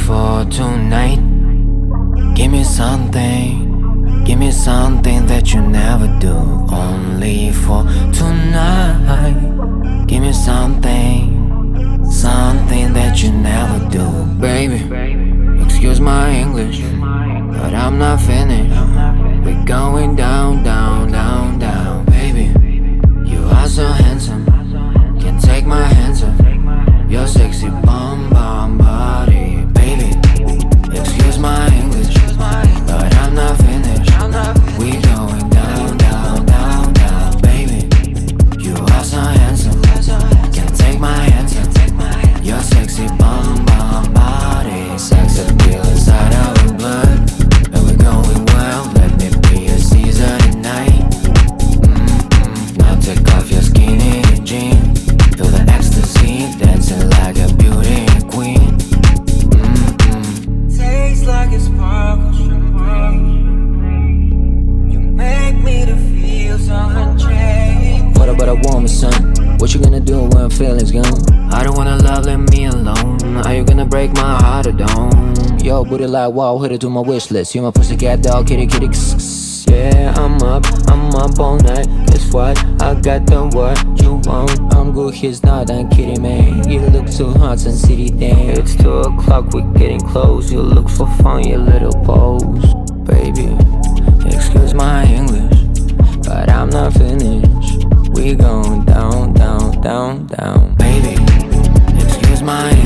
for tonight. Give me something that you never do. Only for tonight. Give me something that you never do. Baby, excuse my English, but I'm not finished. We're going down, down, down, down. Baby, you are so handsome, can't take my hands off your sexy bum bum body. Baby, excuse my English, but I'm not finished. We going down, down, down, down. Baby, you are so handsome, can't take my hands off your sexy bum bum body. Sex appeal inside our blood, and we're going well. Let me be your Caesar tonight. Now take off your skinny jeans, feel the ecstasy, dancing like a beauty queen. Tastes like it sparkles champagne. You make me to feel so unchained. What about a woman, son? What you gonna do when feelings gone? I don't wanna love, leave me alone. Are you gonna break my heart or don't? Yo, booty like wow, hit it to my wish list. You my pussycat dog, kitty kitty kss. Yeah, I'm up all night. Guess what? I got the what you want. I'm good, he's not, I'm kidding, man. You look too hot, Sun City, damn. It's 2 o'clock, we're getting close. You look so fun, your little pose. Baby, excuse my English, but I'm not finished. We going down, down, down, down. Baby, excuse my